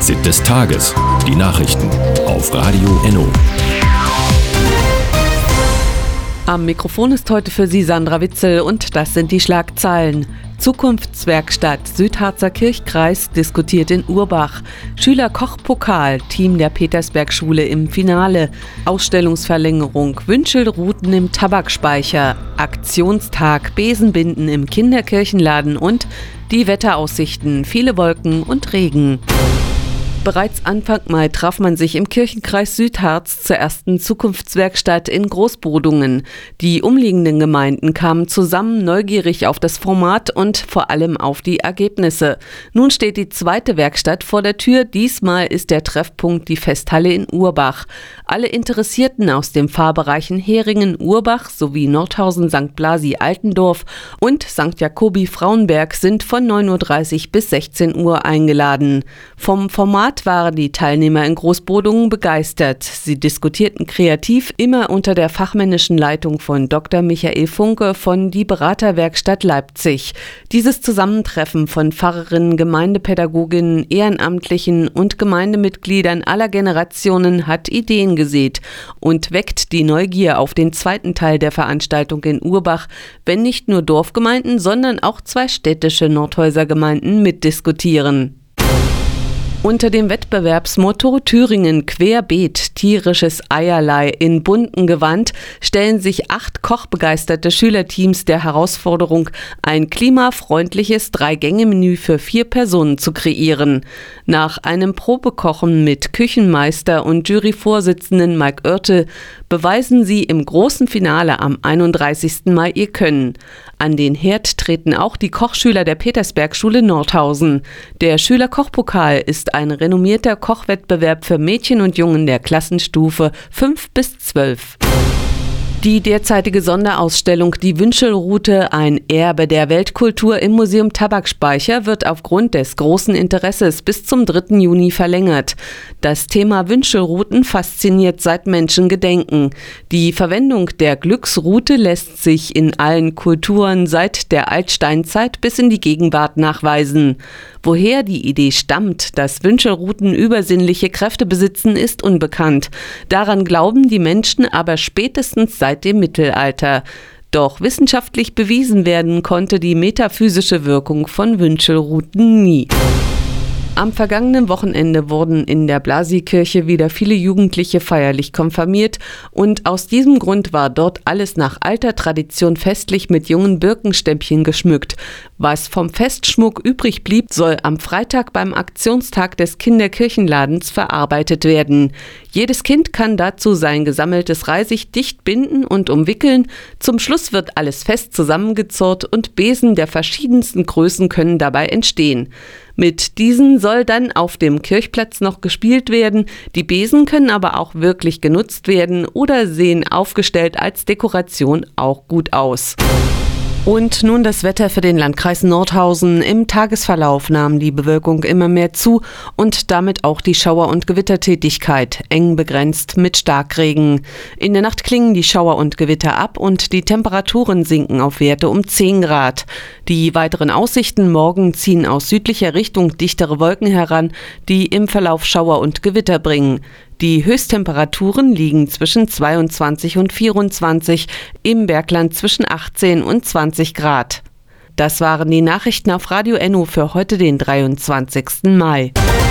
Fazit des Tages. Die Nachrichten auf Radio Enno. Am Mikrofon ist heute für Sie Sandra Witzel und das sind die Schlagzeilen. Zukunftswerkstatt Südharzer Kirchkreis diskutiert in Urbach. Schüler-Koch-Pokal, Team der Petersberg-Schule im Finale. Ausstellungsverlängerung, Wünschelruten im Tabakspeicher. Aktionstag, Besenbinden im Kinderkirchenladen und die Wetteraussichten, viele Wolken und Regen. Bereits Anfang Mai traf man sich im Kirchenkreis Südharz zur ersten Zukunftswerkstatt in Großbrodungen. Die umliegenden Gemeinden kamen zusammen, neugierig auf das Format und vor allem auf die Ergebnisse. Nun steht die zweite Werkstatt vor der Tür. Diesmal ist der Treffpunkt die Festhalle in Urbach. Alle Interessierten aus den Pfarrbereichen Heringen, Urbach sowie Nordhausen, St. Blasi, Altendorf und St. Jakobi, Frauenberg sind von 9.30 Uhr bis 16 Uhr eingeladen. Vom Format waren die Teilnehmer in Großbrodungen begeistert. Sie diskutierten kreativ, immer unter der fachmännischen Leitung von Dr. Michael Funke von die Beraterwerkstatt Leipzig. Dieses Zusammentreffen von Pfarrerinnen, Gemeindepädagoginnen, Ehrenamtlichen und Gemeindemitgliedern aller Generationen hat Ideen gesät und weckt die Neugier auf den zweiten Teil der Veranstaltung in Urbach, wenn nicht nur Dorfgemeinden, sondern auch zwei städtische Nordhäuser Gemeinden mitdiskutieren. Unter dem Wettbewerbsmotto Thüringen querbeet tierisches Eierlei in bunten Gewand stellen sich 8 kochbegeisterte Schülerteams der Herausforderung, ein klimafreundliches 3-Gänge-Menü für 4 Personen zu kreieren. Nach einem Probekochen mit Küchenmeister und Juryvorsitzenden Mike Oertel beweisen sie im großen Finale am 31. Mai ihr Können. An den Herd treten auch die Kochschüler der Petersberg-Schule Nordhausen. Der Schüler-Koch-Pokal ist ein renommierter Kochwettbewerb für Mädchen und Jungen der Klassenstufe 5 bis 12. Die derzeitige Sonderausstellung Die Wünschelrute, ein Erbe der Weltkultur im Museum Tabakspeicher, wird aufgrund des großen Interesses bis zum 3. Juni verlängert. Das Thema Wünschelruten fasziniert seit Menschengedenken. Die Verwendung der Glücksrute lässt sich in allen Kulturen seit der Altsteinzeit bis in die Gegenwart nachweisen. Woher die Idee stammt, dass Wünschelruten übersinnliche Kräfte besitzen, ist unbekannt. Daran glauben die Menschen aber spätestens seit dem Mittelalter. Doch wissenschaftlich bewiesen werden konnte die metaphysische Wirkung von Wünschelruten nie. Am vergangenen Wochenende wurden in der Blasi-Kirche wieder viele Jugendliche feierlich konfirmiert und aus diesem Grund war dort alles nach alter Tradition festlich mit jungen Birkenstämmchen geschmückt. Was vom Festschmuck übrig blieb, soll am Freitag beim Aktionstag des Kinderkirchenladens verarbeitet werden. Jedes Kind kann dazu sein gesammeltes Reisig dicht binden und umwickeln. Zum Schluss wird alles fest zusammengezurrt und Besen der verschiedensten Größen können dabei entstehen. Mit diesen soll dann auf dem Kirchplatz noch gespielt werden. Die Besen können aber auch wirklich genutzt werden oder sehen aufgestellt als Dekoration auch gut aus. Und nun das Wetter für den Landkreis Nordhausen. Im Tagesverlauf nahm die Bewölkung immer mehr zu und damit auch die Schauer- und Gewittertätigkeit, eng begrenzt mit Starkregen. In der Nacht klingen die Schauer und Gewitter ab und die Temperaturen sinken auf Werte um 10 Grad. Die weiteren Aussichten: morgen ziehen aus südlicher Richtung dichtere Wolken heran, die im Verlauf Schauer und Gewitter bringen. Die Höchsttemperaturen liegen zwischen 22 und 24, im Bergland zwischen 18 und 20 Grad. Das waren die Nachrichten auf Radio Enno für heute, den 23. Mai.